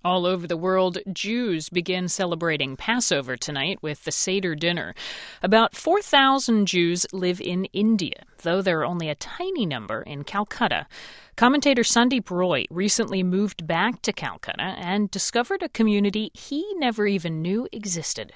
All over the world, Jews begin celebrating Passover tonight with the Seder dinner. About 4,000 Jews live in India, though there are only a tiny number in Calcutta. Commentator Sandeep Roy recently moved back to Calcutta and discovered a community he never even knew existed.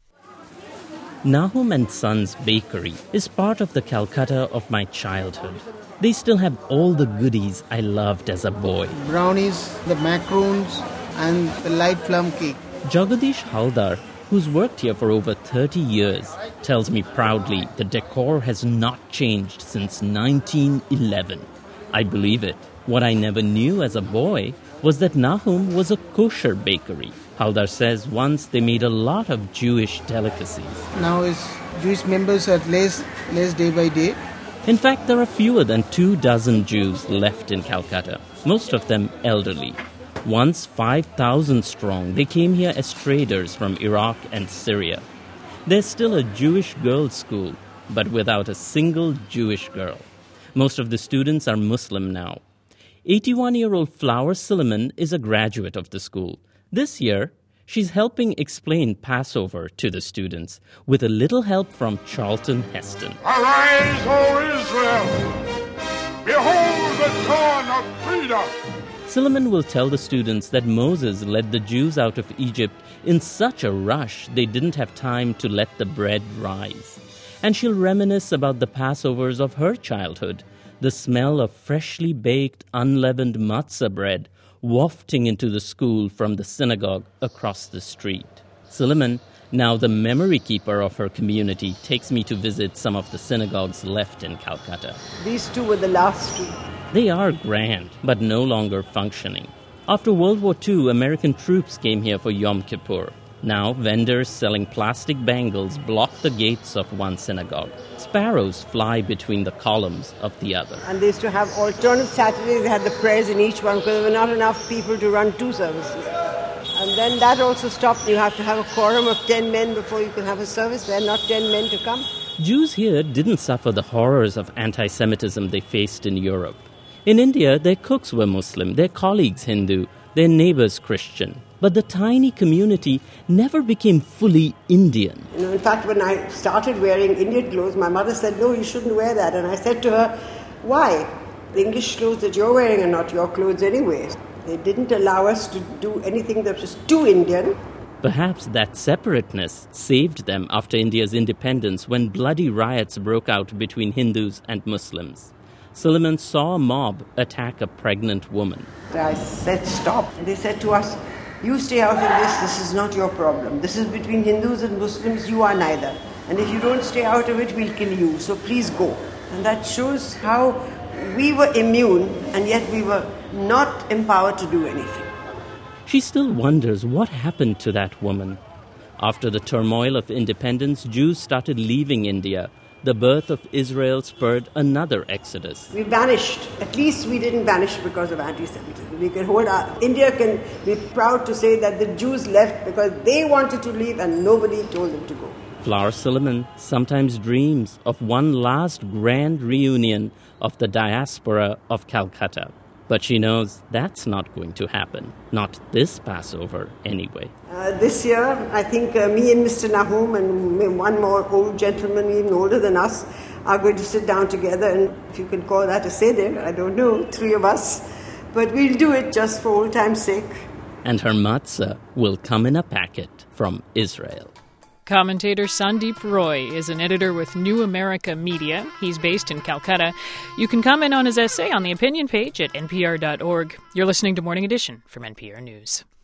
Nahum and Sons Bakery is part of the Calcutta of my childhood. They still have all the goodies I loved as a boy. Brownies, the macaroons, and the light plum cake. Jagadish Haldar, who's worked here for over 30 years, tells me proudly the decor has not changed since 1911. I believe it. What I never knew as a boy was that Nahum was a kosher bakery. Haldar says once they made a lot of Jewish delicacies. Now Jewish members are less day by day. In fact, there are fewer than 24 Jews left in Calcutta, most of them elderly. Once 5,000 strong, they came here as traders from Iraq and Syria. There's still a Jewish girls' school, but without a single Jewish girl. Most of the students are Muslim now. 81-year-old Flower Silliman is a graduate of the school. This year, she's helping explain Passover to the students with a little help from Charlton Heston. Arise, O Israel! Behold the dawn of freedom! Silliman will tell the students that Moses led the Jews out of Egypt in such a rush they didn't have time to let the bread rise. And she'll reminisce about the Passovers of her childhood, the smell of freshly baked, unleavened matzah bread wafting into the school from the synagogue across the street. Silliman, now the memory keeper of her community, takes me to visit some of the synagogues left in Calcutta. These two were the last two. They are grand, but no longer functioning. After World War II, American troops came here for Yom Kippur. Now, vendors selling plastic bangles block the gates of one synagogue. Sparrows fly between the columns of the other. And they used to have alternate Saturdays. They had the prayers in each one because there were not enough people to run two services. And then that also stopped. You have to have a quorum of 10 men before you can have a service. There are not 10 men to come. Jews here didn't suffer the horrors of anti-Semitism they faced in Europe. In India, their cooks were Muslim, their colleagues Hindu, their neighbors Christian. But the tiny community never became fully Indian. In fact, when I started wearing Indian clothes, my mother said, no, you shouldn't wear that. And I said to her, why? The English clothes that you're wearing are not your clothes anyway. They didn't allow us to do anything that was too Indian. Perhaps that separateness saved them after India's independence when bloody riots broke out between Hindus and Muslims. Silliman saw a mob attack a pregnant woman. I said, stop. And they said to us, you stay out of this is not your problem. This is between Hindus and Muslims, you are neither. And if you don't stay out of it, we'll kill you, so please go. And that shows how we were immune, and yet we were not empowered to do anything. She still wonders what happened to that woman. After the turmoil of independence, Jews started leaving India. The birth of Israel spurred another exodus. We vanished. At least we didn't vanish because of anti-Semitism. India can be proud to say that the Jews left because they wanted to leave and nobody told them to go. Flower Silliman sometimes dreams of one last grand reunion of the diaspora of Calcutta. But she knows that's not going to happen. Not this Passover, anyway. This year, I think me and Mr. Nahum and one more old gentleman, even older than us, are going to sit down together. And if you can call that a seder, I don't know, 3 of us. But we'll do it just for old time's sake. And her matzah will come in a packet from Israel. Commentator Sandeep Roy is an editor with New America Media. He's based in Calcutta. You can comment on his essay on the opinion page at npr.org. You're listening to Morning Edition from NPR News.